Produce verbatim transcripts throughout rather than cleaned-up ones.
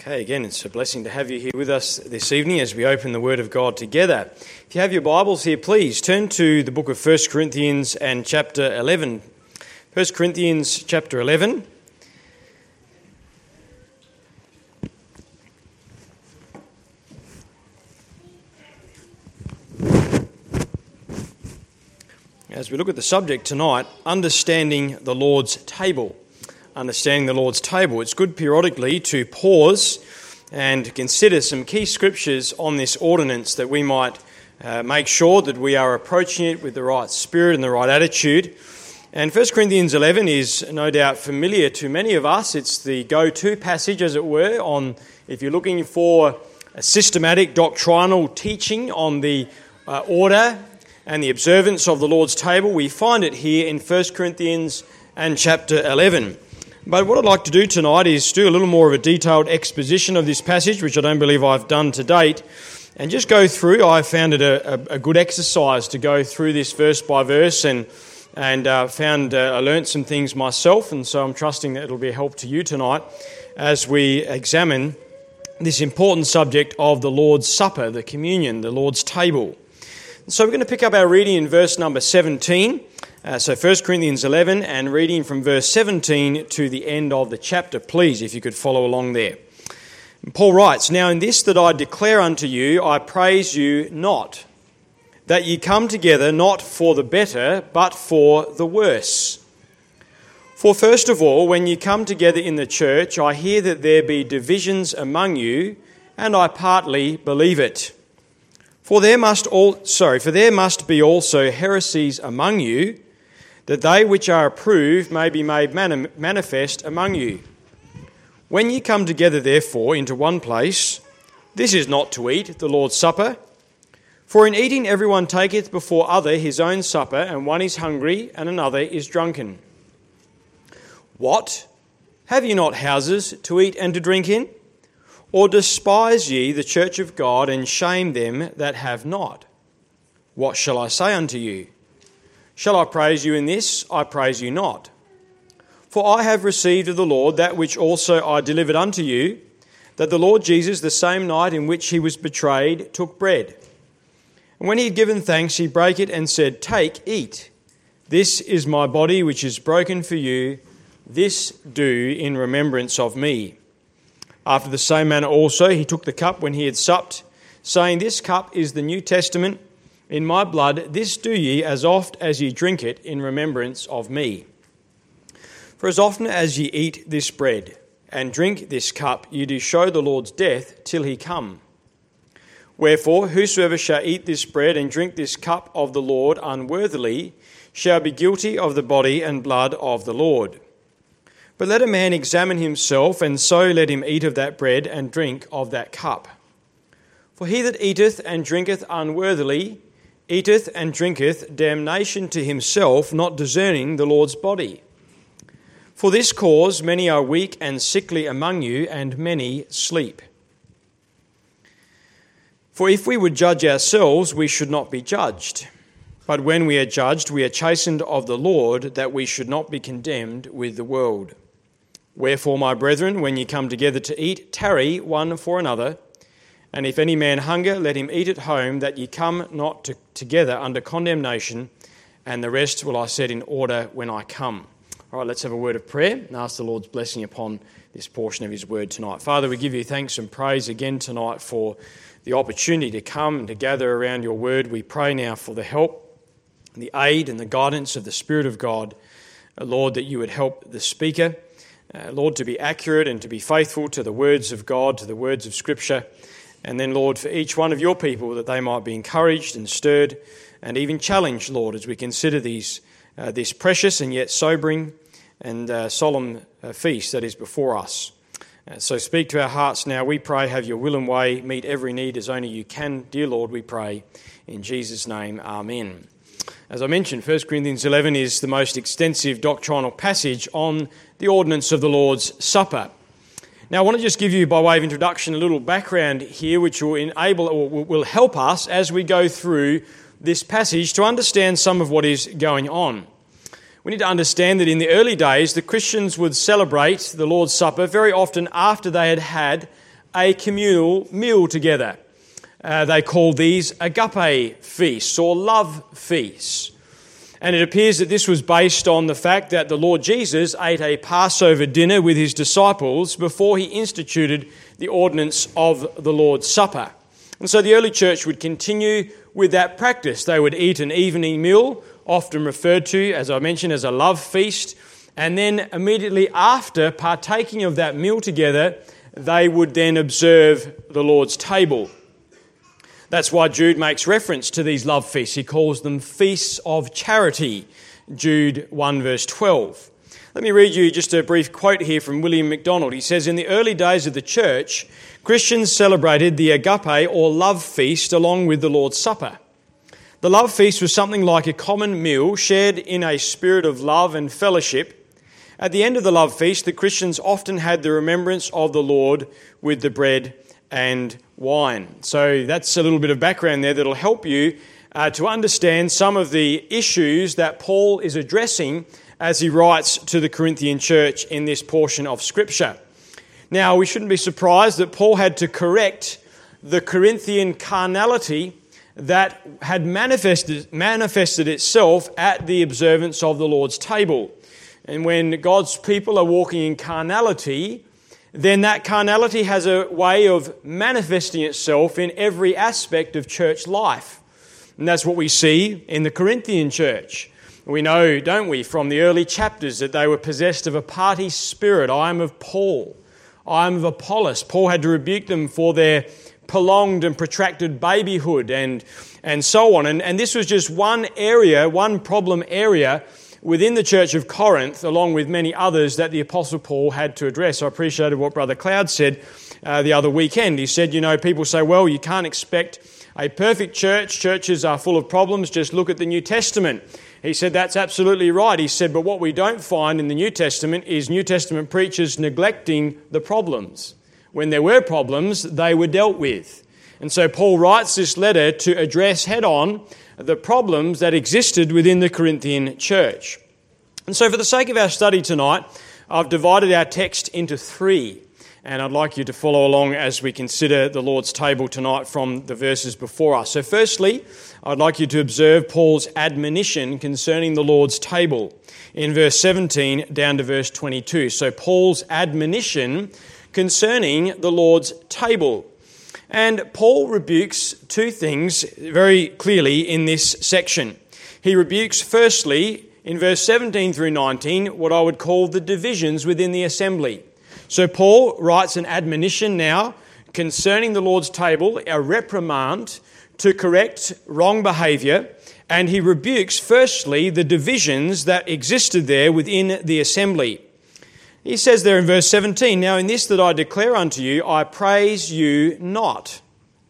Okay, again, it's a blessing to have you here with us this evening as we open the Word of God together. If you have your Bibles here, please turn to the book of First Corinthians and chapter eleven. First Corinthians chapter eleven. As we look at the subject tonight, understanding the Lord's table. Understanding the Lord's table. It's good periodically to pause and consider some key scriptures on this ordinance that we might uh, make sure that we are approaching it with the right spirit and the right attitude. And First Corinthians eleven is no doubt familiar to many of us. It's the go-to passage, as it were, on if you're looking for a systematic doctrinal teaching on the uh, order and the observance of the Lord's table. We find it here in First Corinthians and chapter eleven. But what I'd like to do tonight is do a little more of a detailed exposition of this passage, which I don't believe I've done to date, and just go through. I found it a, a, a good exercise to go through this verse by verse, and and uh, found uh, I learnt some things myself, and so I'm trusting that it'll be a help to you tonight as we examine this important subject of the Lord's Supper, the communion, the Lord's table. So we're going to pick up our reading in verse number seventeen. Uh, so First Corinthians eleven, and reading from verse seventeen to the end of the chapter, please, if you could follow along there. And Paul writes, "Now in this that I declare unto you, I praise you not, that ye come together not for the better, but for the worse. For first of all, when ye come together in the church, I hear that there be divisions among you, and I partly believe it. For there must all sorry, for there must be also heresies among you, that they which are approved may be made mani- manifest among you. When ye come together, therefore, into one place, this is not to eat the Lord's Supper. For in eating everyone taketh before other his own supper, and one is hungry, and another is drunken. What? Have ye not houses to eat and to drink in? Or despise ye the church of God, and shame them that have not? What shall I say unto you? Shall I praise you in this? I praise you not. For I have received of the Lord that which also I delivered unto you, that the Lord Jesus, the same night in which he was betrayed, took bread. And when he had given thanks, he brake it and said, Take, eat. This is my body which is broken for you. This do in remembrance of me. After the same manner also he took the cup when he had supped, saying, This cup is the New Testament in my blood. This do ye as oft as ye drink it in remembrance of me. For as often as ye eat this bread and drink this cup, ye do show the Lord's death till he come. Wherefore, whosoever shall eat this bread and drink this cup of the Lord unworthily shall be guilty of the body and blood of the Lord. But let a man examine himself, and so let him eat of that bread and drink of that cup. For he that eateth and drinketh unworthily eateth and drinketh damnation to himself, not discerning the Lord's body. For this cause many are weak and sickly among you, and many sleep. For if we would judge ourselves, we should not be judged. But when we are judged, we are chastened of the Lord, that we should not be condemned with the world. Wherefore, my brethren, when ye come together to eat, tarry one for another. And if any man hunger, let him eat at home, that ye come not to, together under condemnation, and the rest will I set in order when I come." All right, let's have a word of prayer and ask the Lord's blessing upon this portion of his word tonight. Father, we give you thanks and praise again tonight for the opportunity to come and to gather around your word. We pray now for the help, the aid and the guidance of the Spirit of God. Lord, that you would help the speaker, uh, Lord, to be accurate and to be faithful to the words of God, to the words of Scripture. And then, Lord, for each one of your people, that they might be encouraged and stirred and even challenged, Lord, as we consider these uh, this precious and yet sobering and uh, solemn uh, feast that is before us. Uh, so speak to our hearts now, we pray. Have your will and way. Meet every need as only you can, dear Lord, we pray. In Jesus' name, amen. As I mentioned, First Corinthians eleven is the most extensive doctrinal passage on the ordinance of the Lord's Supper. Now, I want to just give you, by way of introduction, a little background here, which will enable or will help us as we go through this passage to understand some of what is going on. We need to understand that in the early days, the Christians would celebrate the Lord's Supper very often after they had had a communal meal together. Uh, they call these agape feasts or love feasts. And it appears that this was based on the fact that the Lord Jesus ate a Passover dinner with his disciples before he instituted the ordinance of the Lord's Supper. And so the early church would continue with that practice. They would eat an evening meal, often referred to, as I mentioned, as a love feast. And then immediately after partaking of that meal together, they would then observe the Lord's table. That's why Jude makes reference to these love feasts. He calls them feasts of charity, Jude one verse twelve. Let me read you just a brief quote here from William MacDonald. He says, "In the early days of the church, Christians celebrated the agape or love feast along with the Lord's Supper. The love feast was something like a common meal shared in a spirit of love and fellowship. At the end of the love feast, the Christians often had the remembrance of the Lord with the bread and wine." So that's a little bit of background there that'll help you uh, to understand some of the issues that Paul is addressing as he writes to the Corinthian church in this portion of Scripture. Now, we shouldn't be surprised that Paul had to correct the Corinthian carnality that had manifested, manifested itself at the observance of the Lord's table. And when God's people are walking in carnality, then that carnality has a way of manifesting itself in every aspect of church life. And that's what we see in the Corinthian church. We know, don't we, from the early chapters that they were possessed of a party spirit. I am of Paul. I am of Apollos. Paul had to rebuke them for their prolonged and protracted babyhood and, and so on. And, and this was just one area, one problem area within the church of Corinth, along with many others that the Apostle Paul had to address. I appreciated what Brother Cloud said uh, the other weekend. He said, you know, people say, well, you can't expect a perfect church. Churches are full of problems. Just look at the New Testament. He said, that's absolutely right. He said, but what we don't find in the New Testament is New Testament preachers neglecting the problems. When there were problems, they were dealt with. And so Paul writes this letter to address head-on the problems that existed within the Corinthian church. And so for the sake of our study tonight, I've divided our text into three. And I'd like you to follow along as we consider the Lord's table tonight from the verses before us. So firstly, I'd like you to observe Paul's admonition concerning the Lord's table in verse seventeen down to verse twenty-two. So Paul's admonition concerning the Lord's table. And Paul rebukes two things very clearly in this section. He rebukes, firstly, in verse seventeen through nineteen, what I would call the divisions within the assembly. So Paul writes an admonition now concerning the Lord's table, a reprimand to correct wrong behaviour, and he rebukes, firstly, the divisions that existed there within the assembly. He says there in verse seventeen, "Now in this that I declare unto you, I praise you not,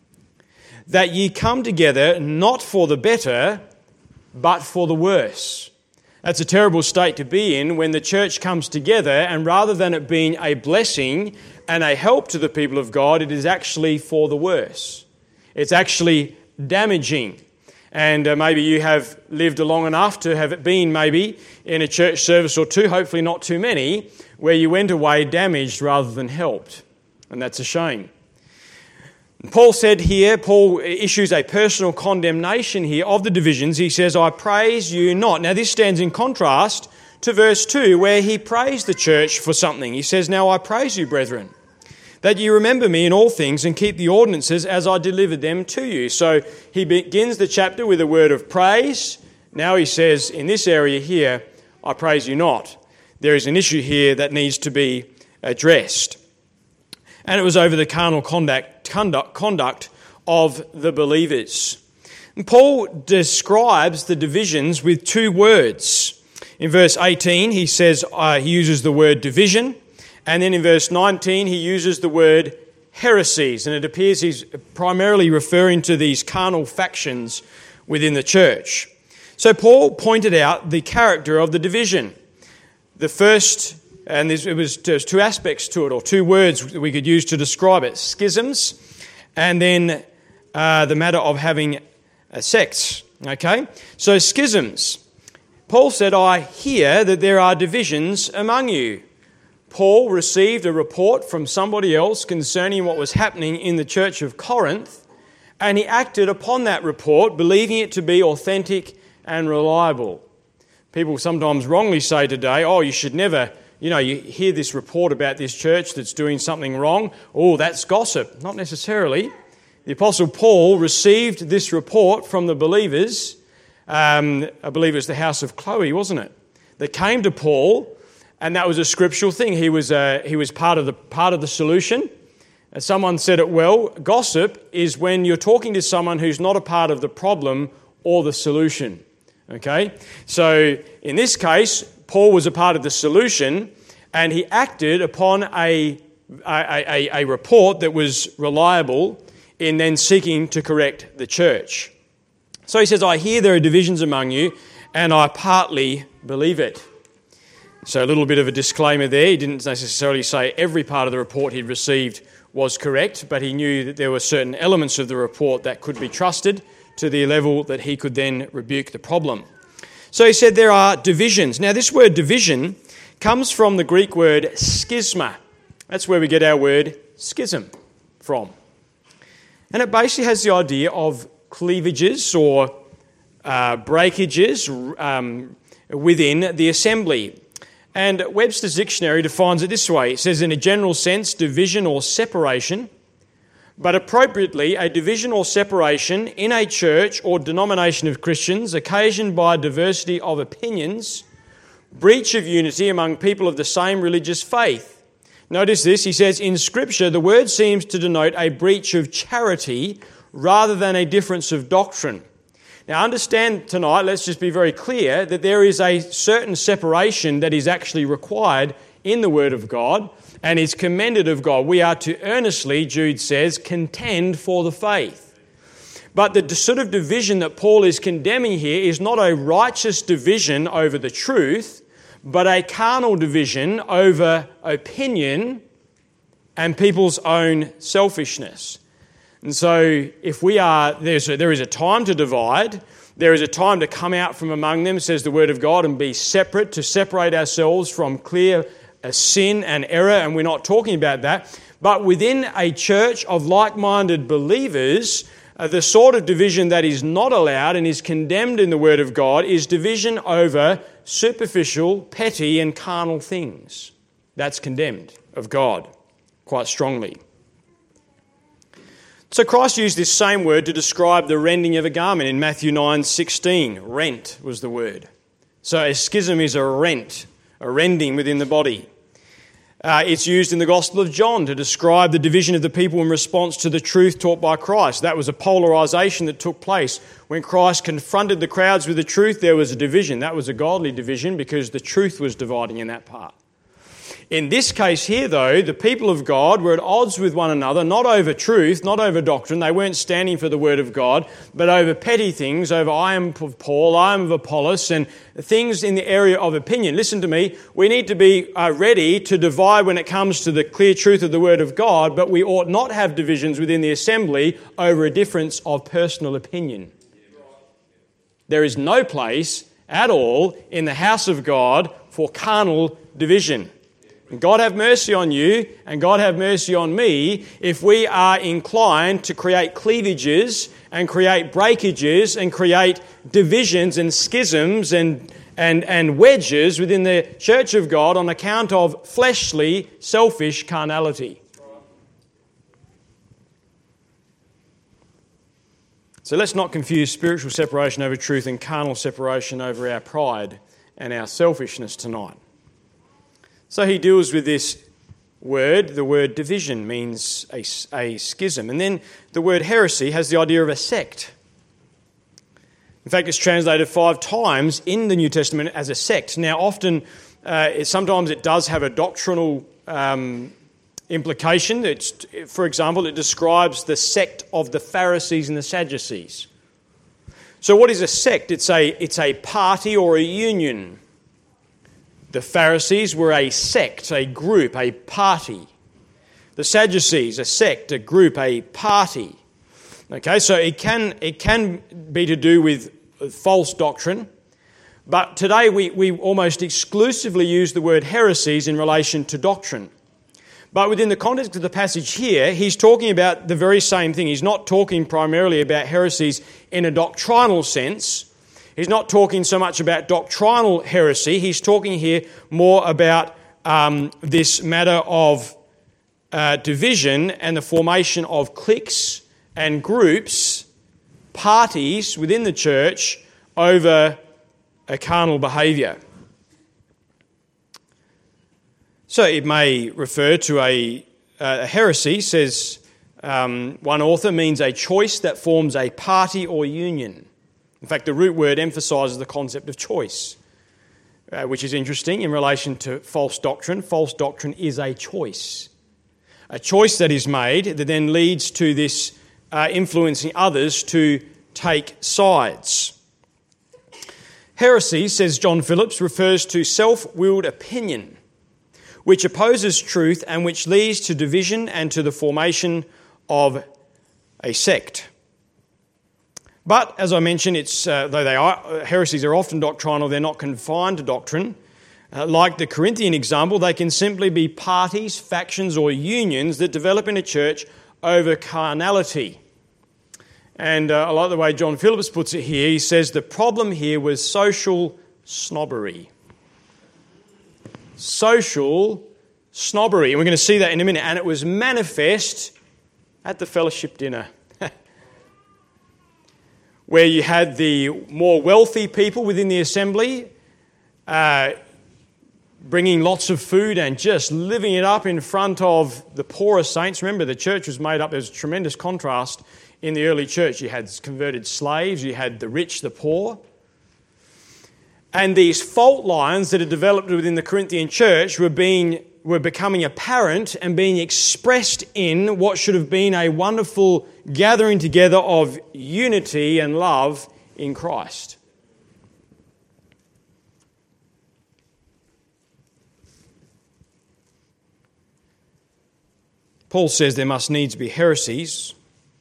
that ye come together not for the better, but for the worse." That's a terrible state to be in when the church comes together and rather than it being a blessing and a help to the people of God, it is actually for the worse. It's actually damaging. And uh, maybe you have lived long enough to have it been maybe in a church service or two, hopefully not too many, where you went away damaged rather than helped. And that's a shame. Paul said here, Paul issues a personal condemnation here of the divisions. He says, I praise you not. Now this stands in contrast to verse two, where he praised the church for something. He says, now I praise you, brethren, that ye remember me in all things and keep the ordinances as I delivered them to you. So he begins the chapter with a word of praise. Now he says, in this area here, I praise you not. There is an issue here that needs to be addressed. And it was over the carnal conduct, conduct, conduct of the believers. And Paul describes the divisions with two words. In verse eighteen, he says, uh, he uses the word division. And then in verse nineteen, he uses the word heresies. And it appears he's primarily referring to these carnal factions within the church. So Paul pointed out the character of the division. The first, and it was there's two aspects to it, or two words we could use to describe it: schisms, and then uh, the matter of having a sects. Okay, so schisms. Paul said, "I hear that there are divisions among you." Paul received a report from somebody else concerning what was happening in the church of Corinth, and he acted upon that report, believing it to be authentic and reliable. People sometimes wrongly say today, oh, you should never, you know, you hear this report about this church that's doing something wrong. Oh, that's gossip. Not necessarily. The Apostle Paul received this report from the believers. Um, I believe it was the house of Chloe, wasn't it? That came to Paul, and that was a scriptural thing. He was uh, he was part of the part of the solution. And someone said it well. Gossip is when you're talking to someone who's not a part of the problem or the solution. Okay, so in this case, Paul was a part of the solution, and he acted upon a, a, a, a report that was reliable in then seeking to correct the church. So he says, I hear there are divisions among you, and I partly believe it. So a little bit of a disclaimer there. He didn't necessarily say every part of the report he'd received was correct, but he knew that there were certain elements of the report that could be trusted to the level that he could then rebuke the problem. So he said there are divisions. Now this word division comes from the Greek word schisma. That's where we get our word schism from. And it basically has the idea of cleavages or uh, breakages um, within the assembly. And Webster's dictionary defines it this way. It says, in a general sense, division or separation, but appropriately, a division or separation in a church or denomination of Christians occasioned by diversity of opinions, breach of unity among people of the same religious faith. Notice this, he says, in Scripture, the word seems to denote a breach of charity rather than a difference of doctrine. Now understand tonight, let's just be very clear, that there is a certain separation that is actually required in the Word of God, and is commended of God. We are to earnestly, Jude says, contend for the faith. But the sort of division that Paul is condemning here is not a righteous division over the truth, but a carnal division over opinion and people's own selfishness. And so if we are, there's a, there is a time to divide, there is a time to come out from among them, says the Word of God, and be separate, to separate ourselves from clear a sin and error, and we're not talking about that. But within a church of like-minded believers, uh, the sort of division that is not allowed and is condemned in the Word of God is division over superficial, petty and carnal things. That's condemned of God quite strongly. So Christ used this same word to describe the rending of a garment in Matthew nine sixteen. Rent was the word. So a schism is a rent, a rending within the body. Uh, it's used in the Gospel of John to describe the division of the people in response to the truth taught by Christ. That was a polarisation that took place. When Christ confronted the crowds with the truth, there was a division. That was a godly division because the truth was dividing in that part. In this case here, though, the people of God were at odds with one another, not over truth, not over doctrine. They weren't standing for the Word of God, but over petty things, over I am of Paul, I am of Apollos, and things in the area of opinion. Listen to me, we need to be uh, ready to divide when it comes to the clear truth of the Word of God, but we ought not have divisions within the assembly over a difference of personal opinion. There is no place at all in the house of God for carnal division. God have mercy on you and God have mercy on me if we are inclined to create cleavages and create breakages and create divisions and schisms and, and, and wedges within the church of God on account of fleshly, selfish carnality. So let's not confuse spiritual separation over truth and carnal separation over our pride and our selfishness tonight. So he deals with this word. The word division means a, a schism. And then the word heresy has the idea of a sect. In fact, it's translated five times in the New Testament as a sect. Now, often, uh, it, sometimes it does have a doctrinal um, implication. It's, for example, it describes the sect of the Pharisees and the Sadducees. So what is a sect? It's a, it's a party or a union. The Pharisees were a sect, a group, a party. The Sadducees, a sect, a group, a party. Okay, so it can it can be to do with false doctrine, But today we, we almost exclusively use the word heresies in relation to doctrine. But within the context of the passage here, he's talking about the very same thing. He's not talking primarily about heresies in a doctrinal sense. He's not talking so much about doctrinal heresy. He's talking here more about um, this matter of uh, division and the formation of cliques and groups, parties within the church over a carnal behaviour. So it may refer to a, a heresy, says um, one author, means a choice that forms a party or union. In fact, the root word emphasises the concept of choice, uh, which is interesting in relation to false doctrine. False doctrine is a choice. A choice that is made that then leads to this uh, influencing others to take sides. Heresy, says John Phillips, refers to self-willed opinion, which opposes truth and which leads to division and to the formation of a sect. But, as I mentioned, it's uh, though they are heresies are often doctrinal, they're not confined to doctrine. Uh, like the Corinthian example, they can simply be parties, factions, or unions that develop in a church over carnality. And uh, I like the way John Phillips puts it here. He says the problem here was social snobbery. Social snobbery. And we're going to see that in a minute. And it was manifest at the fellowship dinner, where you had the more wealthy people within the assembly uh, bringing lots of food and just living it up in front of the poorer saints. Remember, the church was made up, there was a tremendous contrast in the early church. You had converted slaves, you had the rich, the poor. And these fault lines that had developed within the Corinthian church were being were becoming apparent and being expressed in what should have been a wonderful gathering together of unity and love in Christ. Paul says there must needs be heresies,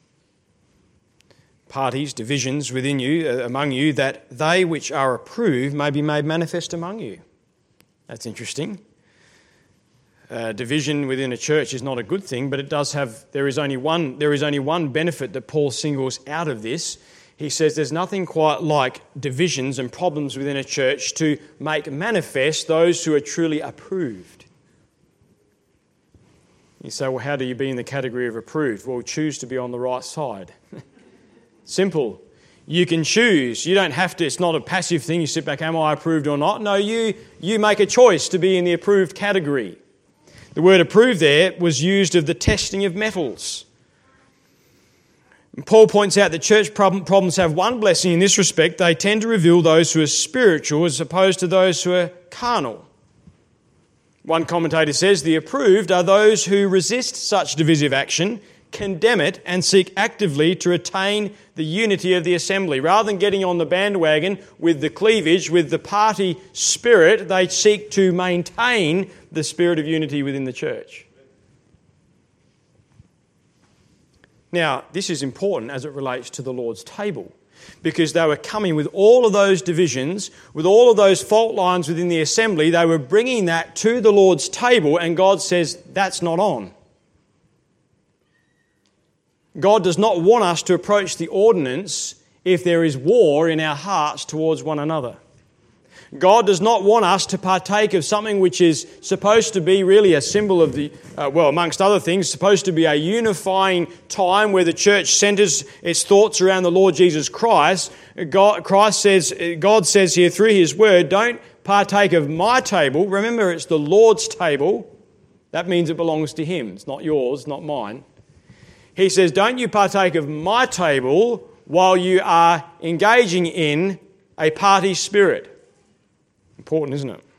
parties, divisions within you, uh, among you, that they which are approved may be made manifest among you. That's interesting. Uh, division within a church is not a good thing, but it does have. There is only one. There is only one benefit that Paul singles out of this. He says there's nothing quite like divisions and problems within a church to make manifest those who are truly approved. You say, well, how do you be in the category of approved? Well, choose to be on the right side. Simple. You can choose. You don't have to. It's not a passive thing. You sit back, am I approved or not? No, you you make a choice to be in the approved category. The word approved there was used of the testing of metals. And Paul points out that church problem, problems have one blessing in this respect. They tend to reveal those who are spiritual as opposed to those who are carnal. One commentator says, the approved are those who resist such divisive action, condemn it, and seek actively to retain the unity of the assembly. Rather than getting on the bandwagon with the cleavage, with the party spirit, they seek to maintain the spirit of unity within the church. Now, this is important as it relates to the Lord's table, because they were coming with all of those divisions, with all of those fault lines within the assembly. They were bringing that to the Lord's table, and God says, that's not on. God does not want us to approach the ordinance if there is war in our hearts towards one another. God does not want us to partake of something which is supposed to be really a symbol of the, uh, well, amongst other things, supposed to be a unifying time where the church centres its thoughts around the Lord Jesus Christ. God, Christ says, God says here through His Word, don't partake of my table. Remember, it's the Lord's table. That means it belongs to Him. It's not yours, not mine. He says, don't you partake of my table while you are engaging in a party spirit. Important, isn't it?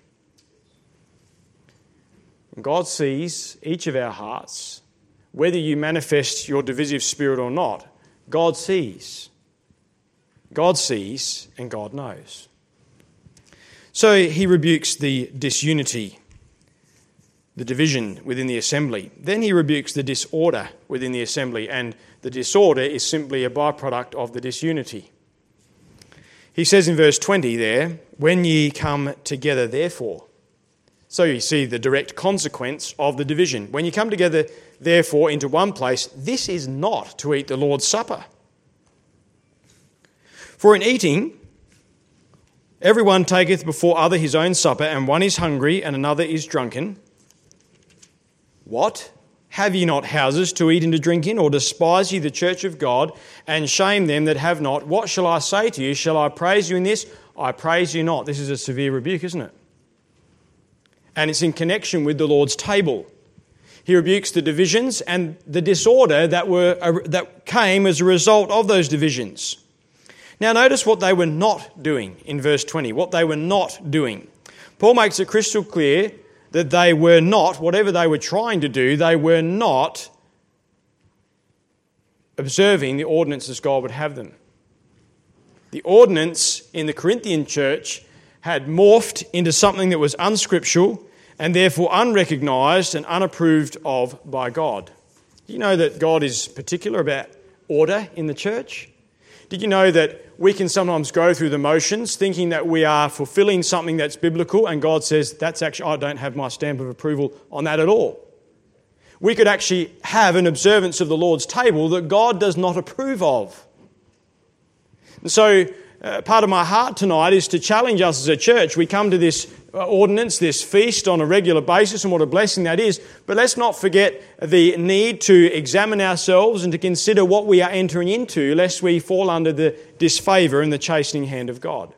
God sees each of our hearts, whether you manifest your divisive spirit or not. God sees. God sees and God knows. So He rebukes the disunity, the division within the assembly. Then He rebukes the disorder within the assembly, and the disorder is simply a byproduct of the disunity. He says in verse twenty there, when ye come together, therefore. So you see the direct consequence of the division. When you come together, therefore, into one place, this is not to eat the Lord's Supper. For in eating, everyone taketh before other his own supper, and one is hungry, and another is drunken. What? Have ye not houses to eat and to drink in, or despise ye the church of God, and shame them that have not? What shall I say to you? Shall I praise you in this? I praise you not. This is a severe rebuke, isn't it? And it's in connection with the Lord's table. He rebukes the divisions and the disorder that were uh, that came as a result of those divisions. Now notice what they were not doing in verse twenty, what they were not doing. Paul makes it crystal clear that they were not, whatever they were trying to do, they were not observing the ordinances God would have them. The ordinance in the Corinthian church had morphed into something that was unscriptural and therefore unrecognised and unapproved of by God. Do you know that God is particular about order in the church? Did you know that we can sometimes go through the motions thinking that we are fulfilling something that's biblical, and God says, that's actually, I don't have my stamp of approval on that at all. We could actually have an observance of the Lord's table that God does not approve of. And so uh, part of my heart tonight is to challenge us as a church. We come to this uh, ordinance, this feast on a regular basis, and what a blessing that is. But let's not forget the need to examine ourselves and to consider what we are entering into, lest we fall under the disfavour and the chastening hand of God.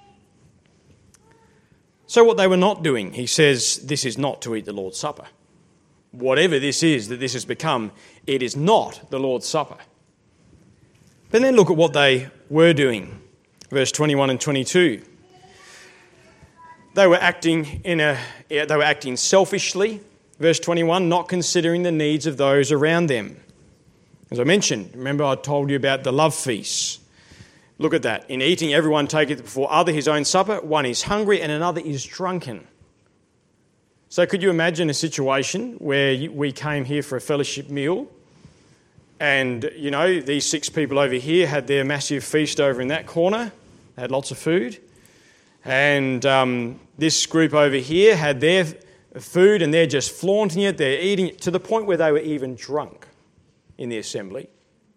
So what they were not doing, he says, this is not to eat the Lord's Supper. Whatever this is that this has become, it is not the Lord's Supper. But then look at what they were doing. Verse twenty-one and twenty-two. They were acting in a they were acting selfishly. Verse twenty-one, not considering the needs of those around them. As I mentioned, remember I told you about the love feasts. Look at that. In eating, everyone taketh before other his own supper. One is hungry and another is drunken. So could you imagine a situation where we came here for a fellowship meal, and, you know, these six people over here had their massive feast over in that corner. They had lots of food. And um, this group over here had their food, and they're just flaunting it. They're eating it to the point where they were even drunk in the assembly.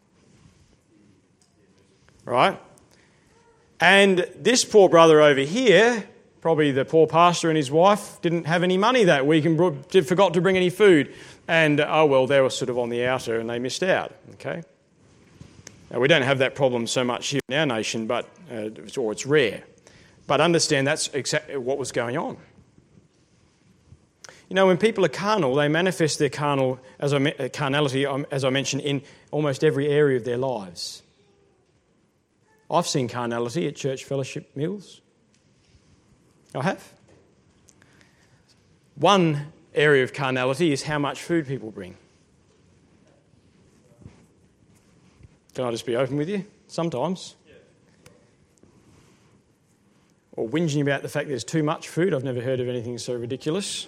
Right? And this poor brother over here, probably the poor pastor and his wife, didn't have any money that week and brought, forgot to bring any food. And, oh well, they were sort of on the outer and they missed out, okay? Now, we don't have that problem so much here in our nation, but uh, or it's rare. But understand that's exactly what was going on. You know, when people are carnal, they manifest their carnal as I, carnality, as I mentioned, in almost every area of their lives. I've seen carnality at church fellowship meals. I have. One area of carnality is how much food people bring. Can I just be open with you? Sometimes. Yeah. Or whinging about the fact there's too much food. I've never heard of anything so ridiculous.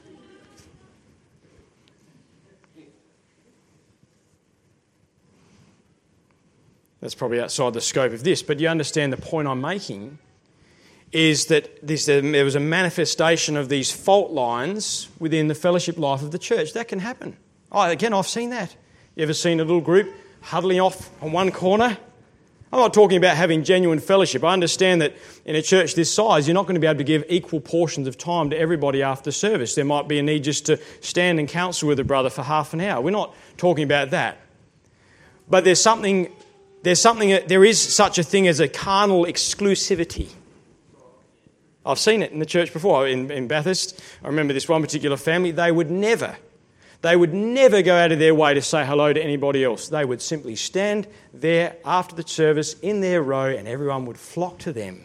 That's probably outside the scope of this, but you understand the point I'm making is that this, there was a manifestation of these fault lines within the fellowship life of the church. That can happen. Oh, again, I've seen that. You ever seen a little group huddling off on one corner? I'm not talking about having genuine fellowship. I understand that in a church this size, you're not going to be able to give equal portions of time to everybody after service. There might be a need just to stand and counsel with a brother for half an hour. We're not talking about that. But there's something, there's something, there is such a thing as a carnal exclusivity. I've seen it in the church before. In, in Bathurst, I remember this one particular family, they would never, they would never go out of their way to say hello to anybody else. They would simply stand there after the service in their row and everyone would flock to them.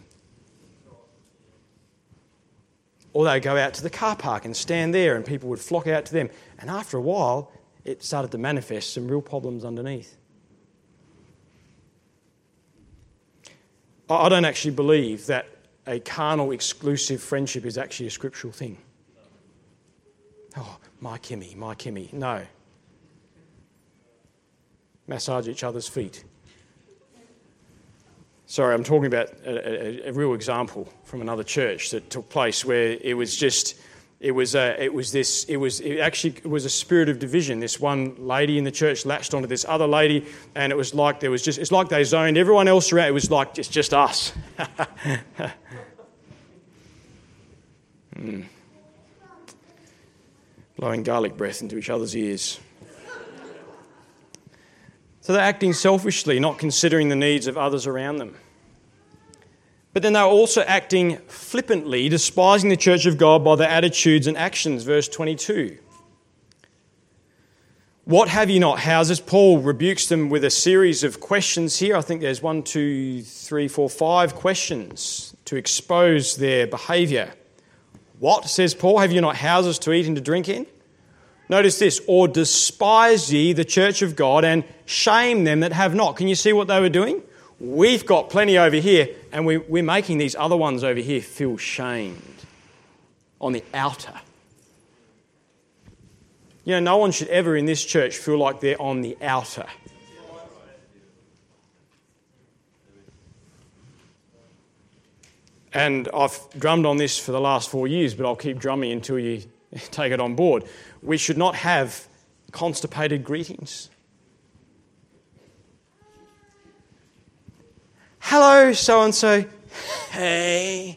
Or they'd go out to the car park and stand there and people would flock out to them. And after a while, it started to manifest some real problems underneath. I don't actually believe that a carnal, exclusive friendship is actually a scriptural thing. Oh, my Kimmy, my Kimmy. No. Massage each other's feet. Sorry, I'm talking about a, a, a real example from another church that took place where it was just, it was, a, it was this, it was, it actually was a spirit of division. This one lady in the church latched onto this other lady, and it was like there was just, it's like they zoned everyone else around. It was like it's just us. mm. Blowing garlic breath into each other's ears. So they're acting selfishly, not considering the needs of others around them. But then they're also acting flippantly, despising the church of God by their attitudes and actions. Verse twenty-two. What have you not houses? Paul rebukes them with a series of questions here. I think there's one, two, three, four, five questions to expose their behaviour. What, says Paul, have you not houses to eat and to drink in? Notice this, or despise ye the church of God and shame them that have not. Can you see what they were doing? We've got plenty over here, and we, we're making these other ones over here feel shamed on the outer. You know, no one should ever in this church feel like they're on the outer. And I've drummed on this for the last four years, but I'll keep drumming until you take it on board. We should not have constipated greetings. Hello, so-and-so. Hey.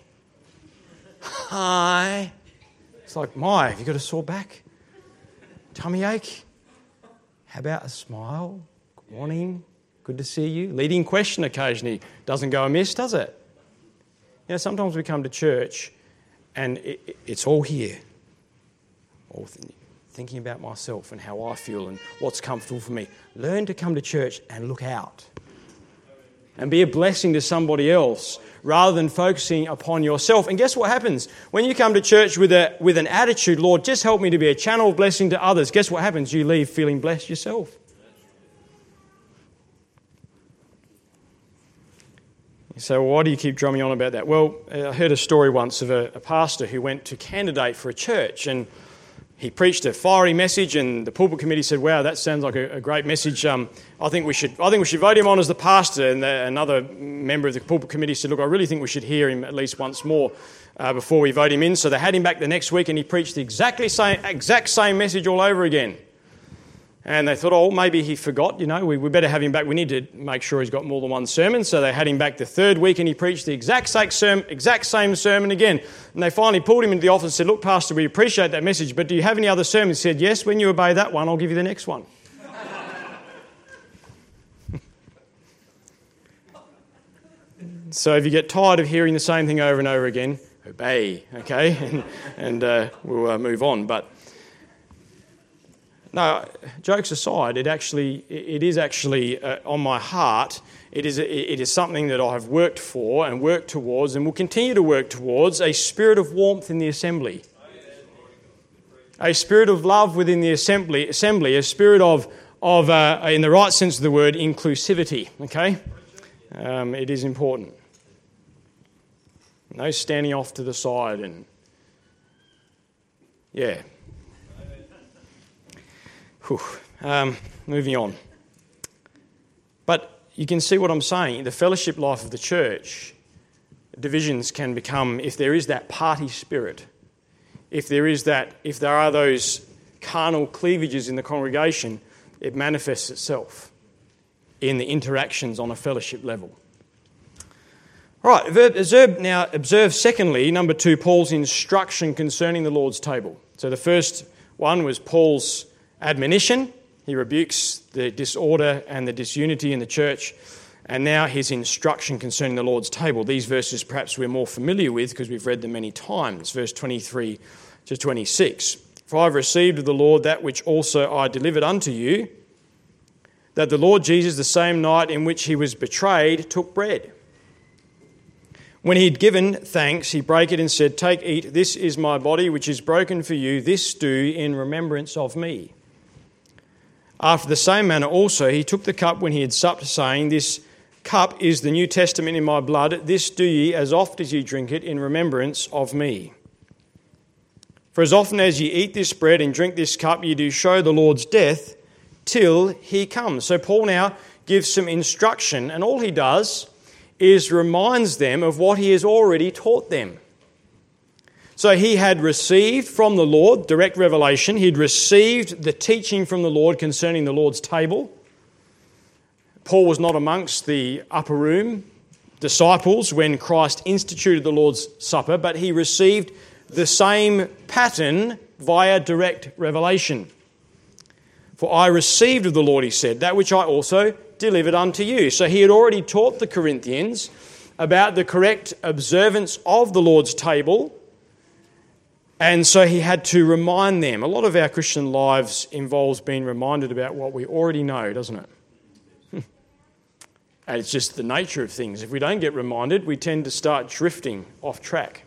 Hi. It's like, my, have you got a sore back? Tummy ache? How about a smile? Good morning. Good to see you. Leading question occasionally doesn't go amiss, does it? You know, sometimes we come to church and it, it's all here. All th- thinking about myself and how I feel and what's comfortable for me. Learn to come to church and look out. And be a blessing to somebody else rather than focusing upon yourself. And guess what happens? When you come to church with a with an attitude, Lord, just help me to be a channel of blessing to others, guess what happens? You leave feeling blessed yourself. So why do you keep drumming on about that? Well, I heard a story once of a, a pastor who went to candidate for a church, and he preached a fiery message, and the pulpit committee said, "Wow, that sounds like a, a great message. Um, I think we should. I think we should vote him on as the pastor." And the, another member of the pulpit committee said, "Look, I really think we should hear him at least once more uh, before we vote him in." So they had him back the next week, and he preached the exactly same exact same message all over again. And they thought, "Oh, maybe he forgot. You know, we, we better have him back. We need to make sure he's got more than one sermon." So they had him back the third week, and he preached the exact same sermon, exact same sermon again. And they finally pulled him into the office and said, "Look, Pastor, we appreciate that message, but do you have any other sermons?" He said, "Yes, when you obey that one, I'll give you the next one." So if you get tired of hearing the same thing over and over again, obey, okay? and and uh, we'll uh, move on. But no, jokes aside, it actually it is actually uh, on my heart. It is it is something that I have worked for and worked towards and will continue to work towards, a spirit of warmth in the assembly. A spirit of love within the assembly, assembly a spirit of, of uh, in the right sense of the word, inclusivity, okay? Um, it is important. No standing off to the side and, yeah. Whew. Um, moving on. But you can see what I'm saying. The fellowship life of the church, divisions can become, if there is that party spirit, if there is that, if there are those carnal cleavages in the congregation, it manifests itself in the interactions on a fellowship level. All right, observe, now observe secondly, number two, Paul's instruction concerning the Lord's table. So the first one was Paul's admonition. He rebukes the disorder and the disunity in the church. And now his instruction concerning the Lord's table. These verses perhaps we're more familiar with because we've read them many times. Verse twenty-three to twenty-six. "For I have received of the Lord that which also I delivered unto you, that the Lord Jesus, the same night in which he was betrayed, took bread. When he had given thanks, he brake it and said, Take, eat, this is my body which is broken for you. This do in remembrance of me. After the same manner also he took the cup when he had supped, saying, This cup is the New Testament in my blood. This do ye as oft as ye drink it in remembrance of me. For as often as ye eat this bread and drink this cup, ye do show the Lord's death till he comes." So Paul now gives some instruction, and all he does is reminds them of what he has already taught them. So he had received from the Lord direct revelation. He'd received the teaching from the Lord concerning the Lord's table. Paul was not amongst the upper room disciples when Christ instituted the Lord's Supper, but he received the same pattern via direct revelation. For I received of the Lord, he said, that which I also delivered unto you. So he had already taught the Corinthians about the correct observance of the Lord's table, and so he had to remind them. A lot of our Christian lives involves being reminded about what we already know, doesn't it? And it's just the nature of things. If we don't get reminded, we tend to start drifting off track.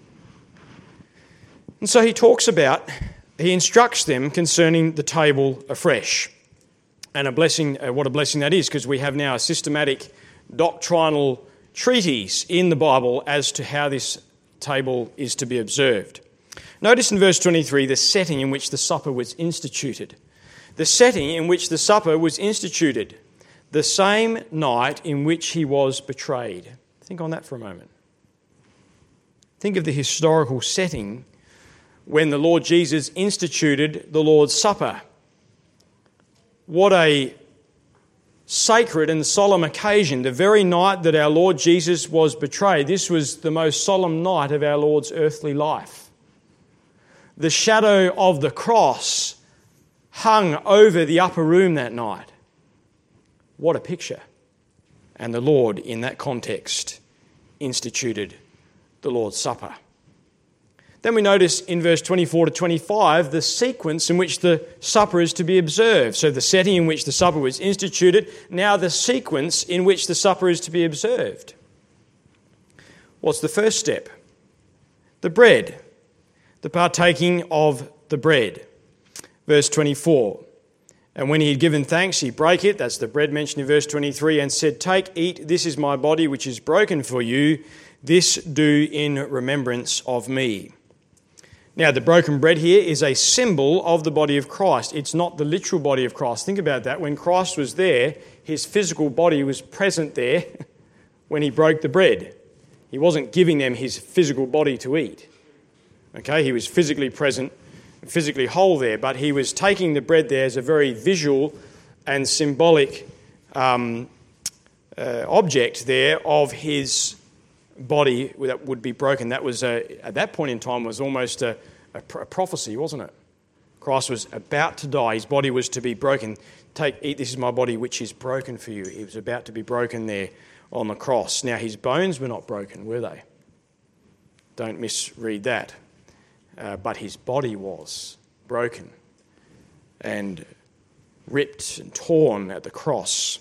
And so he talks about, he instructs them concerning the table afresh. And a blessing, uh, what a blessing that is, because we have now a systematic doctrinal treatise in the Bible as to how this table is to be observed. Notice in verse twenty-three the setting in which the supper was instituted. The setting in which the supper was instituted. The same night in which he was betrayed. Think on that for a moment. Think of the historical setting when the Lord Jesus instituted the Lord's Supper. What a sacred and solemn occasion. The very night that our Lord Jesus was betrayed, this was the most solemn night of our Lord's earthly life. The shadow of the cross hung over the upper room that night. What a picture. And the Lord, in that context, instituted the Lord's Supper. Then we notice in verse twenty-four to twenty-five the sequence in which the supper is to be observed. So the setting in which the supper was instituted, now the sequence in which the supper is to be observed. What's the first step? The bread. The partaking of the bread. Verse twenty-four. And when he had given thanks, he brake it, that's the bread mentioned in verse twenty-three, and said, Take, eat, this is my body which is broken for you. This do in remembrance of me. Now, the broken bread here is a symbol of the body of Christ. It's not the literal body of Christ. Think about that. When Christ was there, his physical body was present there when he broke the bread. He wasn't giving them his physical body to eat. Okay, he was physically present, physically whole there, but he was taking the bread there as a very visual and symbolic um, uh, object there of his body that would be broken. That was, a, at that point in time, was almost a, a, a prophecy, wasn't it? Christ was about to die. His body was to be broken. Take, eat, this is my body which is broken for you. He was about to be broken there on the cross. Now, his bones were not broken, were they? Don't misread that. Uh, but his body was broken and ripped and torn at the cross.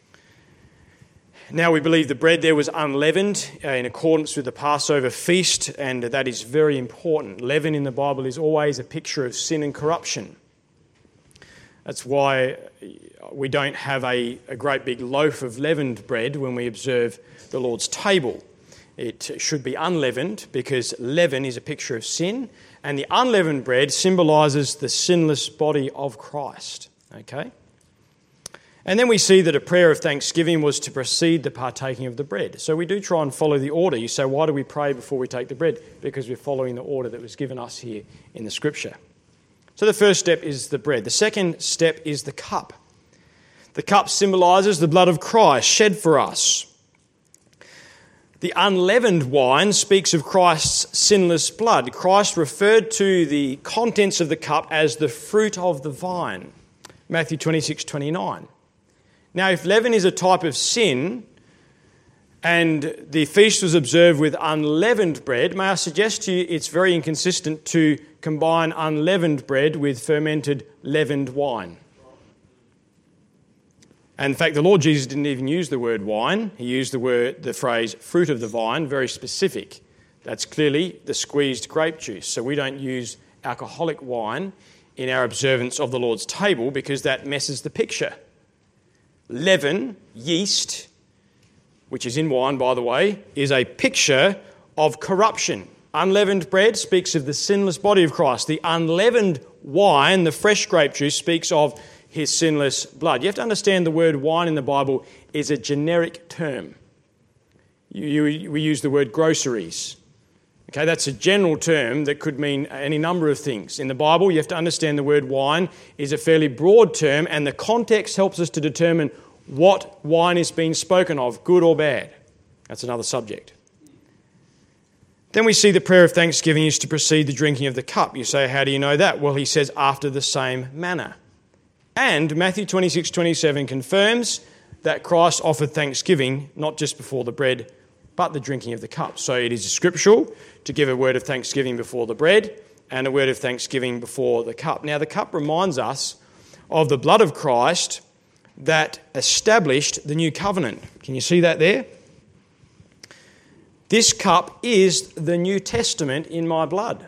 Now we believe the bread there was unleavened uh, in accordance with the Passover feast, and that is very important. Leaven in the Bible is always a picture of sin and corruption. That's why we don't have a, a great big loaf of leavened bread when we observe the Lord's table. It should be unleavened because leaven is a picture of sin, and the unleavened bread symbolises the sinless body of Christ. Okay? And then we see that a prayer of thanksgiving was to precede the partaking of the bread. So we do try and follow the order. You say, why do we pray before we take the bread? Because we're following the order that was given us here in the Scripture. So the first step is the bread. The second step is the cup. The cup symbolises the blood of Christ shed for us. The unleavened wine speaks of Christ's sinless blood. Christ referred to the contents of the cup as the fruit of the vine. Matthew twenty-six twenty-nine. Now, if leaven is a type of sin and the feast was observed with unleavened bread, may I suggest to you it's very inconsistent to combine unleavened bread with fermented leavened wine. And in fact, the Lord Jesus didn't even use the word wine. He used the word, the phrase fruit of the vine, very specific. That's clearly the squeezed grape juice. So we don't use alcoholic wine in our observance of the Lord's table because that messes the picture. Leaven, yeast, which is in wine, by the way, is a picture of corruption. Unleavened bread speaks of the sinless body of Christ. The unleavened wine, the fresh grape juice, speaks of his sinless blood. You have to understand the word wine in the Bible is a generic term. you, you, we use the word groceries. Okay, that's a general term that could mean any number of things. In the Bible, you have to understand the word wine is a fairly broad term, and the context helps us to determine what wine is being spoken of, good or bad. That's another subject. Then we see the prayer of thanksgiving is to precede the drinking of the cup. You say, how do you know that? Well, he says, after the same manner. And Matthew twenty-six twenty-seven confirms that Christ offered thanksgiving not just before the bread, but the drinking of the cup. So it is scriptural to give a word of thanksgiving before the bread and a word of thanksgiving before the cup. Now, the cup reminds us of the blood of Christ that established the new covenant. Can you see that there? This cup is the New Testament in my blood.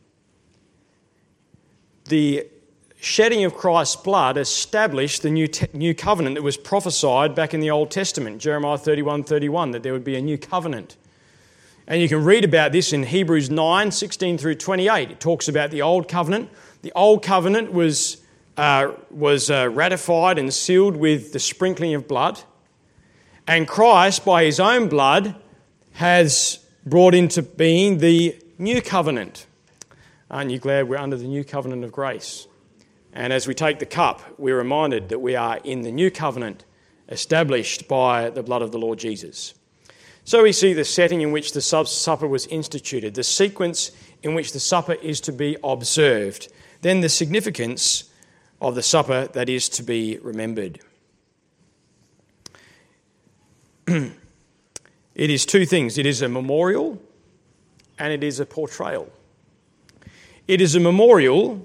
The shedding of Christ's blood established the new te- new covenant that was prophesied back in the Old Testament, Jeremiah thirty-one thirty-one, that there would be a new covenant. And you can read about this in Hebrews nine sixteen through twenty-eight. It talks about the Old Covenant. The Old Covenant was, uh, was uh, ratified and sealed with the sprinkling of blood. And Christ, by his own blood, has brought into being the new covenant. Aren't you glad we're under the new covenant of grace? And as we take the cup, we're reminded that we are in the new covenant established by the blood of the Lord Jesus. So we see the setting in which the supper was instituted, the sequence in which the supper is to be observed, then the significance of the supper that is to be remembered. It is two things. It is a memorial and it is a portrayal. It is a memorial.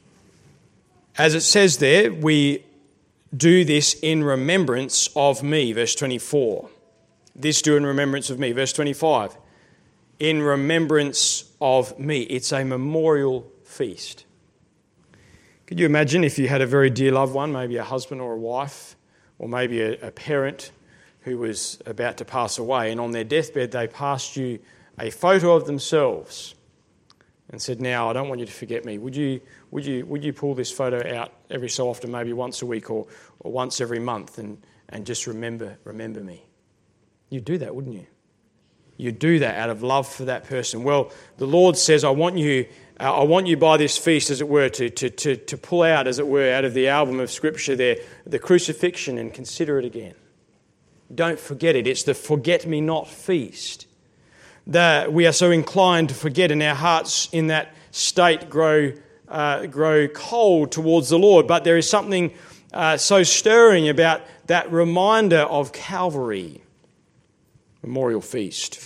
As it says there, we do this in remembrance of me, verse twenty-four. This do in remembrance of me, verse twenty-five. In remembrance of me. It's a memorial feast. Could you imagine if you had a very dear loved one, maybe a husband or a wife, or maybe a, a parent who was about to pass away, and on their deathbed they passed you a photo of themselves and said, now, I don't want you to forget me. Would you would you, would you pull this photo out every so often, maybe once a week or, or once every month, and, and just remember remember me? You'd do that, wouldn't you? You'd do that out of love for that person. Well, the Lord says, I want you uh, I want you by this feast, as it were, to, to, to, to pull out, as it were, out of the album of Scripture there, the crucifixion, and consider it again. Don't forget it. It's the forget-me-not feast. That we are so inclined to forget, and our hearts in that state grow uh, grow cold towards the Lord. But there is something uh, so stirring about that reminder of Calvary. Memorial feast.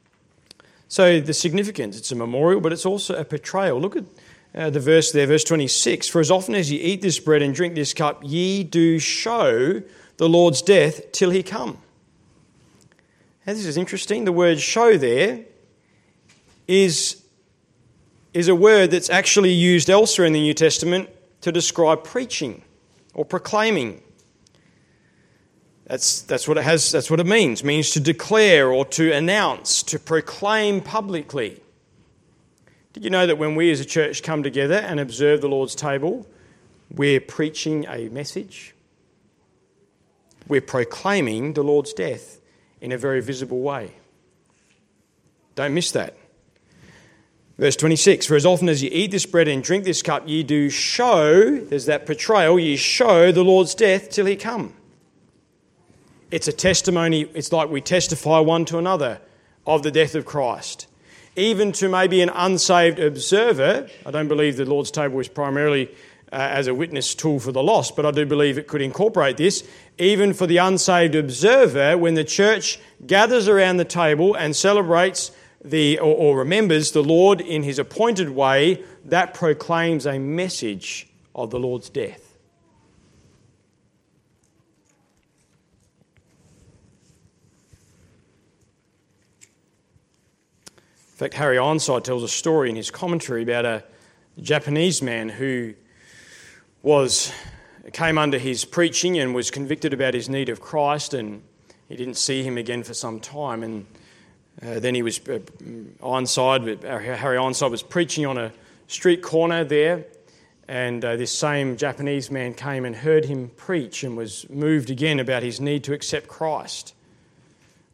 So the significance, it's a memorial, but it's also a portrayal. Look at uh, the verse there, verse twenty-six. For as often as ye eat this bread and drink this cup, ye do show the Lord's death till he come. Now, this is interesting. The word show there is, is a word that's actually used elsewhere in the New Testament to describe preaching or proclaiming. That's, that's what it has, that's what it means. It means to declare or to announce, to proclaim publicly. Did you know that when we as a church come together and observe the Lord's table, we're preaching a message? We're proclaiming the Lord's death in a very visible way. Don't miss that. Verse twenty-six, for as often as ye eat this bread and drink this cup, ye do show, there's that portrayal, ye show the Lord's death till he come. It's a testimony, it's like we testify one to another of the death of Christ. Even to maybe an unsaved observer, I don't believe the Lord's table is primarily Uh, as a witness tool for the lost, but I do believe it could incorporate this. Even for the unsaved observer, when the church gathers around the table and celebrates the or, or remembers the Lord in his appointed way, that proclaims a message of the Lord's death. In fact, Harry Ironside tells a story in his commentary about a Japanese man who was came under his preaching and was convicted about his need of Christ, and he didn't see him again for some time. And uh, then he was uh, Ironside, Harry Ironside was preaching on a street corner there, and uh, this same Japanese man came and heard him preach and was moved again about his need to accept Christ.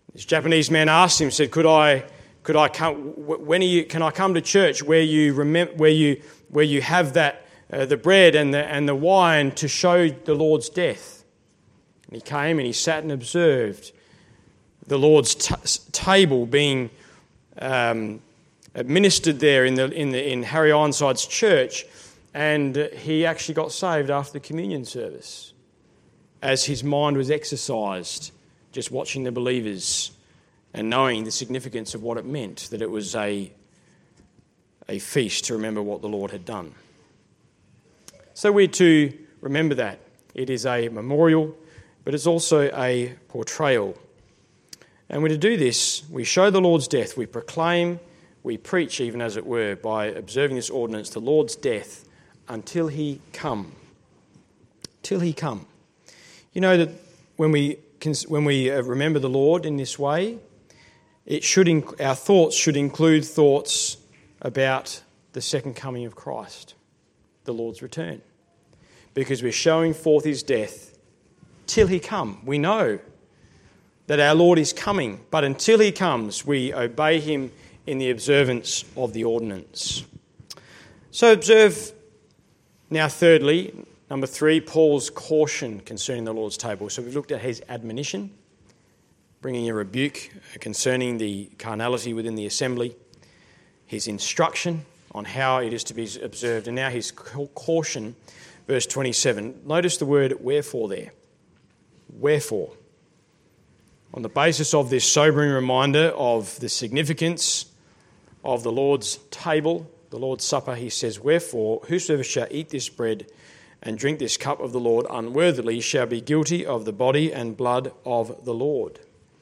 This Japanese man asked him, said, "Could I, could I come? When are you? Can I come to church where you remember, where you, where you have that uh, the bread and the and the wine to show the Lord's death?" And he came and he sat and observed the Lord's t- table being um, administered there in the in the in Harry Ironside's church, and he actually got saved after the communion service, as his mind was exercised just watching the believers and knowing the significance of what it meant, that it was a, a feast to remember what the Lord had done. So we're to remember that. It is a memorial, but it's also a portrayal. And we're to do this, we show the Lord's death, we proclaim, we preach, even as it were, by observing this ordinance, the Lord's death, until he come. Till he come. You know that when we when we remember the Lord in this way, it should inc- our thoughts should include thoughts about the second coming of Christ, the Lord's return, because we're showing forth his death till he come. We know that our Lord is coming, but until he comes, we obey him in the observance of the ordinance. So observe now, thirdly, number three, Paul's caution concerning the Lord's table. So we've looked at his admonition, bringing a rebuke concerning the carnality within the assembly, his instruction on how it is to be observed, and now his caution, verse twenty-seven. Notice the word wherefore there. Wherefore. On the basis of this sobering reminder of the significance of the Lord's table, the Lord's Supper, he says, wherefore, whosoever shall eat this bread and drink this cup of the Lord unworthily shall be guilty of the body and blood of the Lord.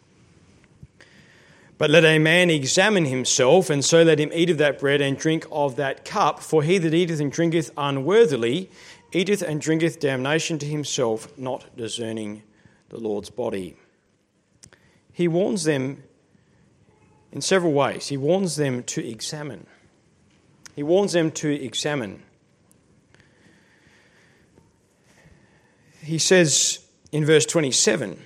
But let a man examine himself, and so let him eat of that bread and drink of that cup. For he that eateth and drinketh unworthily eateth and drinketh damnation to himself, not discerning the Lord's body. He warns them in several ways. He warns them to examine. He warns them to examine. He says in verse twenty-seven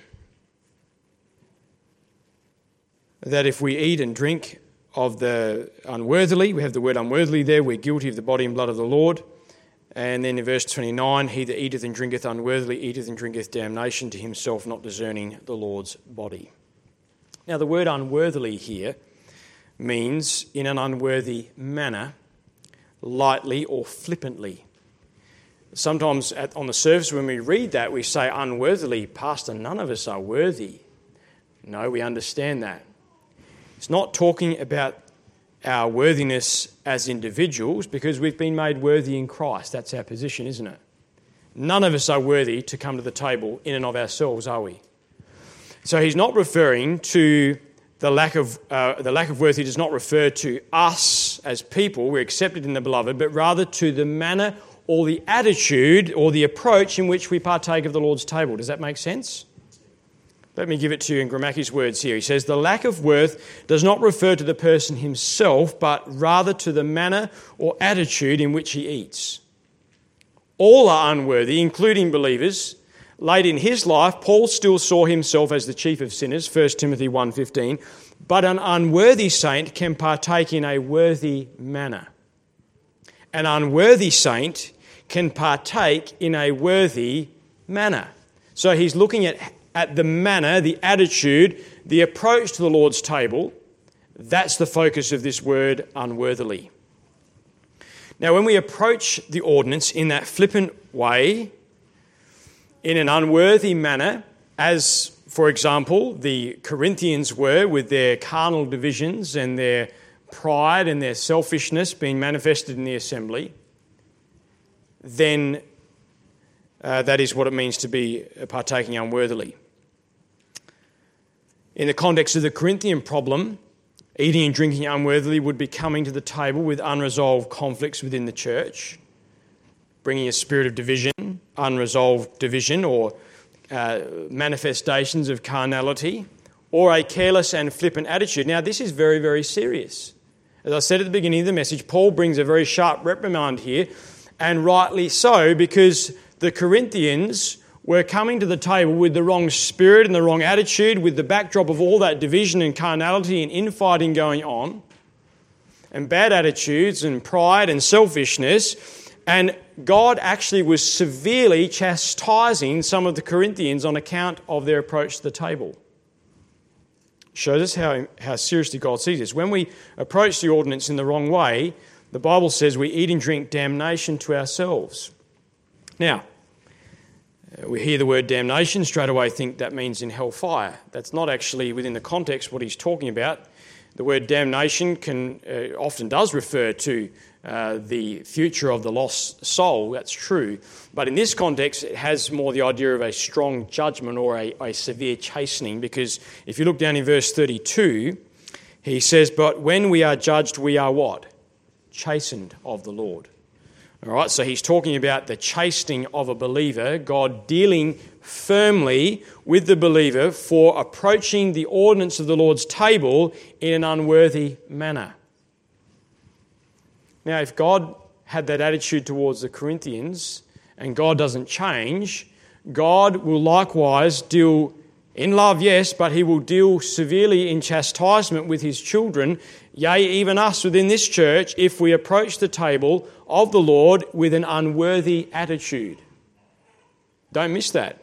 that if we eat and drink of the unworthily, we have the word unworthily there, we're guilty of the body and blood of the Lord. And then in verse twenty-nine, he that eateth and drinketh unworthily eateth and drinketh damnation to himself, not discerning the Lord's body. Now the word unworthily here means in an unworthy manner, lightly or flippantly. Sometimes at, on the surface when we read that, we say unworthily, Pastor, none of us are worthy. No, we understand that. It's not talking about our worthiness as individuals, because we've been made worthy in Christ. That's our position, isn't it? None of us are worthy to come to the table in and of ourselves, are we? So he's not referring to the lack of uh, the lack of worthy does not refer to us as people, we're accepted in the beloved, but rather to the manner or the attitude or the approach in which we partake of the Lord's table. Does that make sense? Let me give it to you in Grammachi's words here. He says, the lack of worth does not refer to the person himself, but rather to the manner or attitude in which he eats. All are unworthy, including believers. Late in his life, Paul still saw himself as the chief of sinners, First Timothy one fifteen, but an unworthy saint can partake in a worthy manner. An unworthy saint can partake in a worthy manner. So he's looking at, at the manner, the attitude, the approach to the Lord's table. That's the focus of this word, unworthily. Now, when we approach the ordinance in that flippant way, in an unworthy manner, as, for example, the Corinthians were with their carnal divisions and their pride and their selfishness being manifested in the assembly, then uh, that is what it means to be partaking unworthily. In the context of the Corinthian problem, eating and drinking unworthily would be coming to the table with unresolved conflicts within the church, bringing a spirit of division, unresolved division, or uh, manifestations of carnality, or a careless and flippant attitude. Now, this is very, very serious. As I said at the beginning of the message, Paul brings a very sharp reprimand here, and rightly so, because the Corinthians were coming to the table with the wrong spirit and the wrong attitude, with the backdrop of all that division and carnality and infighting going on, and bad attitudes and pride and selfishness. And God actually was severely chastising some of the Corinthians on account of their approach to the table. Shows us how, how seriously God sees this. When we approach the ordinance in the wrong way, the Bible says we eat and drink damnation to ourselves. Now, we hear the word damnation, straight away think that means in hellfire. That's not actually within the context what he's talking about. The word damnation can uh, often does refer to uh, the future of the lost soul. That's true. But in this context, it has more the idea of a strong judgment or a, a severe chastening, because if you look down in verse thirty-two, he says, "But when we are judged, we are what? Chastened of the Lord." All right, so he's talking about the chastening of a believer, God dealing firmly with the believer for approaching the ordinance of the Lord's table in an unworthy manner. Now, if God had that attitude towards the Corinthians and God doesn't change, God will likewise deal in love, yes, but he will deal severely in chastisement with his children, yea, even us within this church, if we approach the table of the Lord with an unworthy attitude. Don't miss that.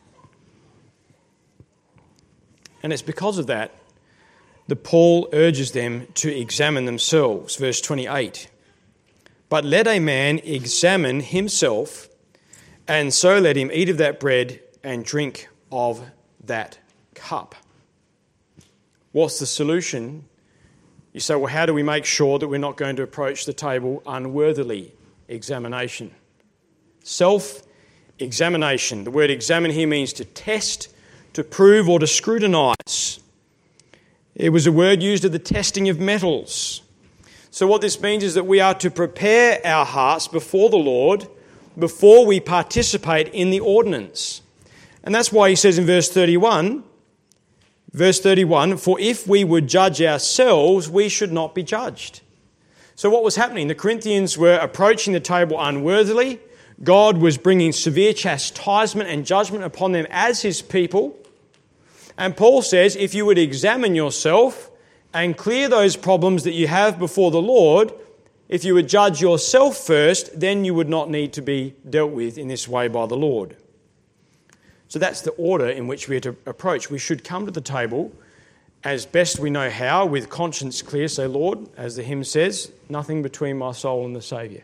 And it's because of that that Paul urges them to examine themselves. Verse twenty-eight. "But let a man examine himself, and so let him eat of that bread and drink of that cup." What's the solution? You say, well, how do we make sure that we're not going to approach the table unworthily? Examination. Self-examination. The word examine here means to test, to prove, or to scrutinise. It was a word used of the testing of metals. So what this means is that we are to prepare our hearts before the Lord before we participate in the ordinance. And that's why he says in verse thirty-one, verse thirty-one, "For if we would judge ourselves, we should not be judged." So what was happening? The Corinthians were approaching the table unworthily. God was bringing severe chastisement and judgment upon them as his people. And Paul says, if you would examine yourself and clear those problems that you have before the Lord, if you would judge yourself first, then you would not need to be dealt with in this way by the Lord. So that's the order in which we are to approach. We should come to the table as best we know how, with conscience clear. Say, Lord, as the hymn says, nothing between my soul and the Saviour.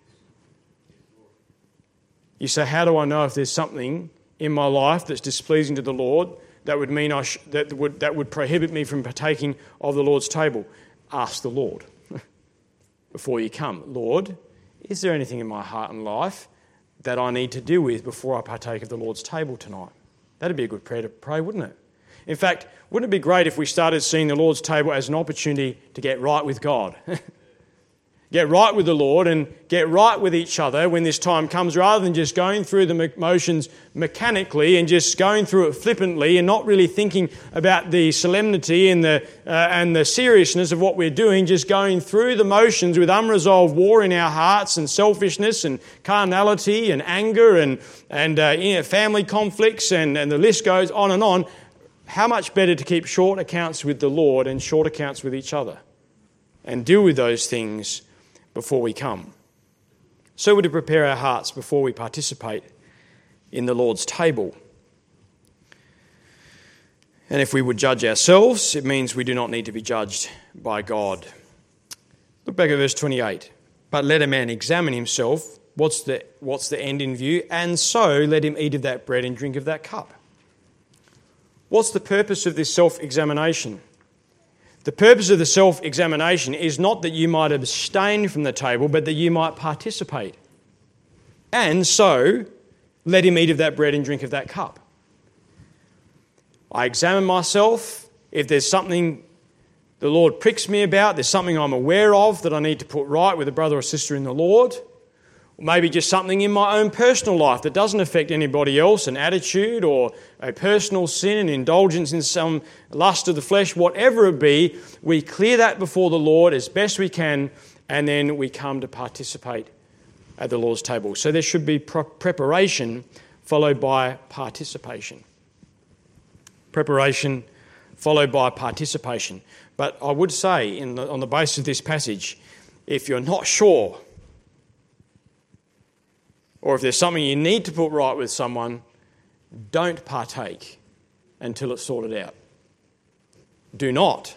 You say, how do I know if there's something in my life that's displeasing to the Lord that would mean I sh- that would that would prohibit me from partaking of the Lord's table? Ask the Lord before you come. Lord, is there anything in my heart and life that I need to deal with before I partake of the Lord's table tonight? That'd be a good prayer to pray, wouldn't it? In fact, wouldn't it be great if we started seeing the Lord's table as an opportunity to get right with God? Get right with the Lord and get right with each other when this time comes, rather than just going through the motions mechanically and just going through it flippantly and not really thinking about the solemnity and the uh, and the seriousness of what we're doing, just going through the motions with unresolved war in our hearts and selfishness and carnality and anger and, and uh, you know, family conflicts, and, and the list goes on and on. How much better to keep short accounts with the Lord and short accounts with each other and deal with those things before we come. So we're to prepare our hearts before we participate in the Lord's table. And if we would judge ourselves, it means we do not need to be judged by God. Look back at verse twenty-eight. But let a man examine himself. What's the, what's the end in view? And so let him eat of that bread and drink of that cup. What's the purpose of this self-examination? The purpose of the self-examination is not that you might abstain from the table, but that you might participate. And so, let him eat of that bread and drink of that cup. I examine myself. If there's something the Lord pricks me about, there's something I'm aware of that I need to put right with a brother or sister in the Lord, or maybe just something in my own personal life that doesn't affect anybody else, an attitude or a personal sin, an indulgence in some lust of the flesh, whatever it be, we clear that before the Lord as best we can, and then we come to participate at the Lord's table. So there should be preparation followed by participation. Preparation followed by participation. But I would say, in the, on the basis of this passage, if you're not sure, or if there's something you need to put right with someone, don't partake until it's sorted out. Do not.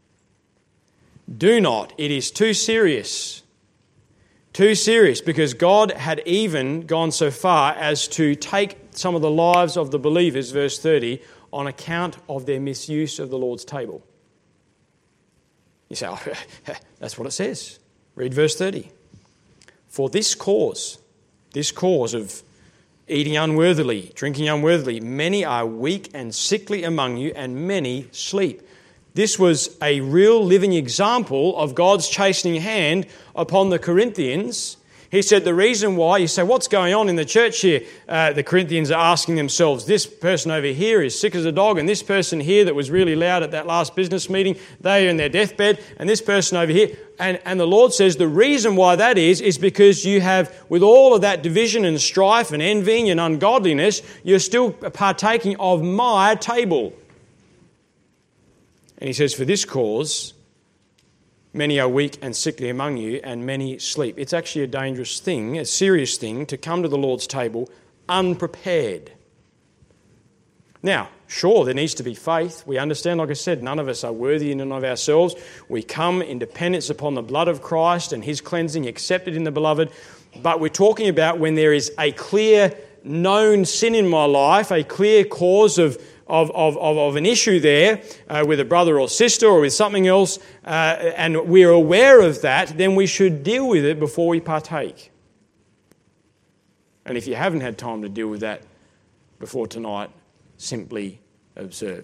Do not. It is too serious. Too serious, because God had even gone so far as to take some of the lives of the believers, verse thirty, on account of their misuse of the Lord's table. You say, oh, that's what it says. Read verse thirty. For this cause, this cause of eating unworthily, drinking unworthily, many are weak and sickly among you, and many sleep. This was a real living example of God's chastening hand upon the Corinthians. He said the reason why, you say, what's going on in the church here? Uh, the Corinthians are asking themselves, this person over here is sick as a dog, and this person here that was really loud at that last business meeting, they are in their deathbed, and this person over here. And, and the Lord says the reason why that is, is because you have, with all of that division and strife and envying and ungodliness, you're still partaking of my table. And he says, for this cause, many are weak and sickly among you, and many sleep. It's actually a dangerous thing, a serious thing, to come to the Lord's table unprepared. Now, sure, there needs to be faith. We understand, like I said, none of us are worthy in and of ourselves. We come in dependence upon the blood of Christ and his cleansing, accepted in the beloved. But we're talking about when there is a clear, known sin in my life, a clear cause of Of, of, of an issue there uh, with a brother or sister or with something else, uh, and we're aware of that, then we should deal with it before we partake. And if you haven't had time to deal with that before tonight, simply observe.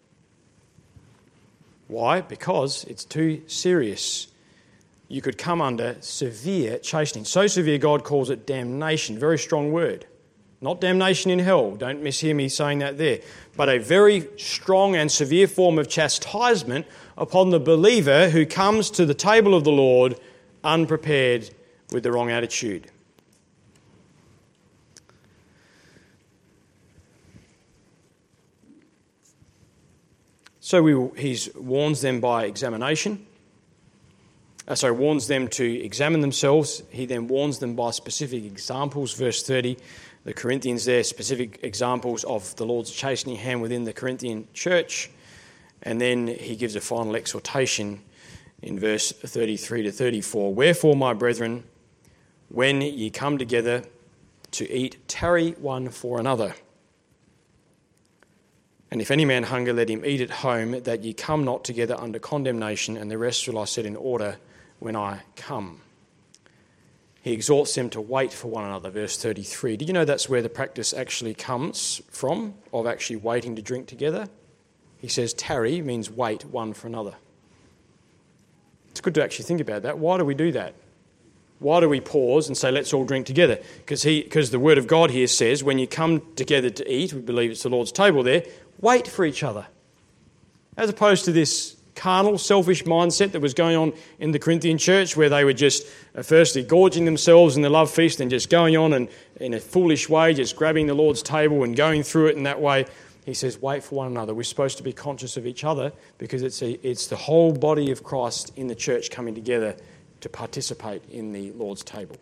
Why? Because it's too serious. You could come under severe chastening. So severe God calls it damnation. Very strong word. Not damnation in hell, don't mishear me saying that there, but a very strong and severe form of chastisement upon the believer who comes to the table of the Lord unprepared with the wrong attitude. So we, he warns them by examination. Uh, so warns them to examine themselves. He then warns them by specific examples, verse thirty. The Corinthians there, specific examples of the Lord's chastening hand within the Corinthian church. And then he gives a final exhortation in verse thirty-three to thirty-four. Wherefore, my brethren, when ye come together to eat, tarry one for another. And if any man hunger, let him eat at home, that ye come not together under condemnation, and the rest will I set in order when I come. He exhorts them to wait for one another, verse thirty-three. Did you know that's where the practice actually comes from, of actually waiting to drink together? He says tarry means wait one for another. It's good to actually think about that. Why do we do that? Why do we pause and say, let's all drink together? Because he, because the word of God here says, when you come together to eat, we believe it's the Lord's table there, wait for each other. As opposed to this carnal, selfish mindset that was going on in the Corinthian church, where they were just uh, firstly gorging themselves in the love feast and just going on and in a foolish way, just grabbing the Lord's table and going through it in that way. He says, wait for one another. We're supposed to be conscious of each other because it's a, it's the whole body of Christ in the church coming together to participate in the Lord's table.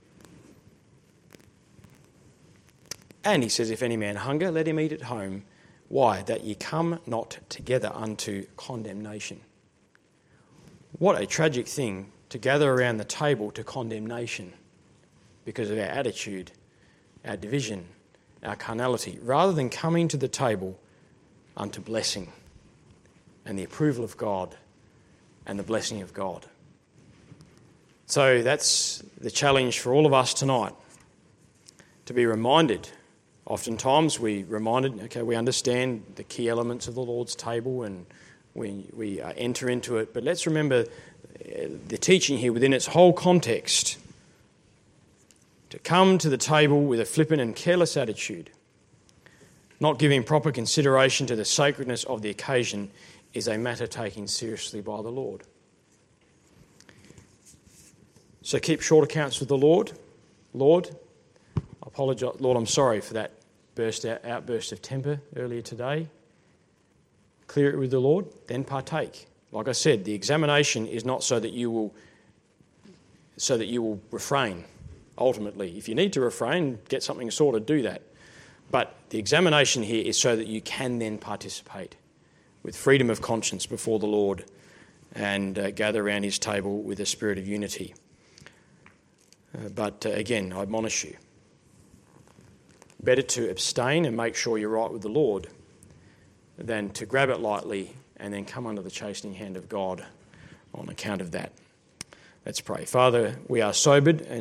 And he says, if any man hunger, let him eat at home. Why? That ye come not together unto condemnation. What a tragic thing to gather around the table to condemnation because of our attitude, our division, our carnality, rather than coming to the table unto blessing and the approval of God and the blessing of God. So that's the challenge for all of us tonight, to be reminded. Oftentimes we reminded, okay, we understand the key elements of the Lord's table and we, we uh, enter into it, but let's remember the teaching here within its whole context. To come to the table with a flippant and careless attitude, not giving proper consideration to the sacredness of the occasion, is a matter taken seriously by the Lord. So keep short accounts with the Lord. Lord, I apologise. Lord, I'm sorry for that burst out, outburst of temper earlier today. Clear it with the Lord, then partake. Like I said, the examination is not so that you will so that you will refrain. Ultimately, if you need to refrain, get something sorted, do that. But the examination here is so that you can then participate with freedom of conscience before the Lord and uh, gather around his table with a spirit of unity. Uh, but uh, again, I admonish you, better to abstain and make sure you're right with the Lord than to grab it lightly and then come under the chastening hand of God on account of that. Let's pray. Father, we are sobered and